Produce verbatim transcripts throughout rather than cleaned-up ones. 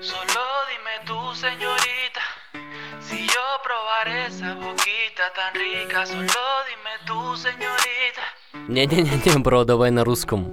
Solo dime tú, señorita, si yo probaré esa boquita tan rica. Solo dime tú, señorita. Не-не-не, бро, давай на русском.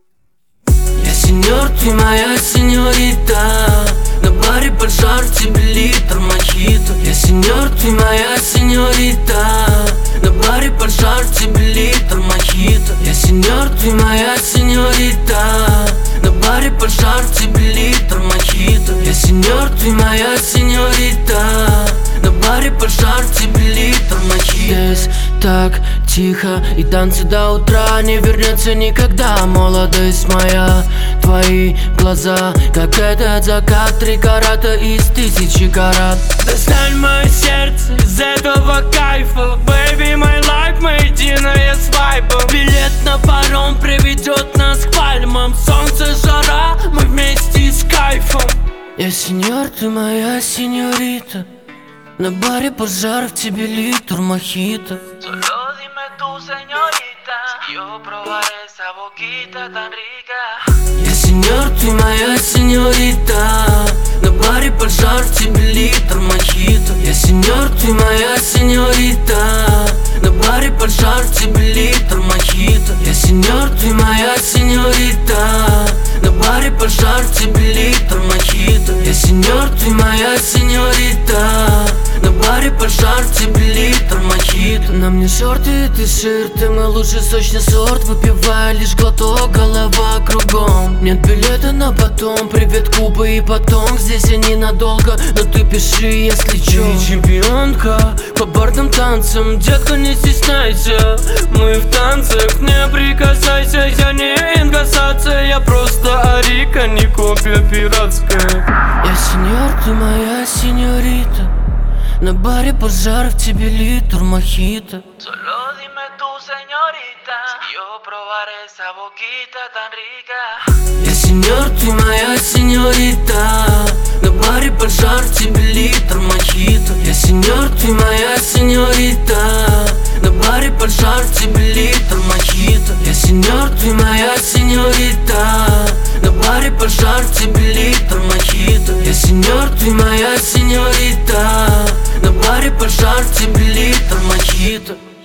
Я сеньор, ты моя сеньорита. На баре пожар, тебе литр мохито. Я сеньор, ты моя сеньорита. На баре пожар, тебе литр мохито. Я сеньор, ты моя сеньорита. На баре пожар, тебе литр мохито. Я сеньор, ты моя сеньорита. На баре пожар, тебе литр мохито. Здесь так тихо, и танцы до утра не вернется никогда. Молодость моя, твои глаза, как этот закат. Три карата из тысячи карат. Достань мое сердце из этого кайфа. Baby, my life, мы единое с вайбом. Билет на паром приведет нас к пальмам. Солнце, жара, мы вместе с кайфом. Я сеньор, ты моя сеньорита. На баре пожар, в тебе литр мохито. Solo dime tú, señorita, si yo probaré esa boquita tan rica. Я сеньор, ты моя сеньорита. На баре пожар, в тебе литр мохито. Я сеньор, ты моя сеньорита. На баре пожар, в тебе литр мохито. Я сеньор, ты моя сеньорита. На баре пожар, в тебе литр мохито. Я сеньор, ты моя сеньорита. На баре пожар, в тебе литр мохито. На мне шорты, ты ширты, мы лучший сочный сорт. Выпивая лишь глоток, голова кругом. Нет билета на потом, привет Куба и потом. Здесь я ненадолго, но ты пиши, если чё. Ты чемпионка по бардам танцам, детка, не стесняйся. Мы в танцах, не прикасайся. Я не инкассация, я просто арика, не копия пиратская. Я сеньор, ты моя сеньорита. На баре пожар, в тебе литр мохито. Solo dime tú, señorita, si yo probaré esa boquita tan rica. Я сеньор, ты моя сеньорита. На баре пожар, в тебе литр мохито. Я сеньор, ты моя сеньорита. На баре пожар, в тебе литр мохито. Я сеньор, ты моя сеньорита. На баре пожар, в тебе литр мохито. Я сеньор, ты моя сеньорита. На баре пожар, в тебе литр мохито.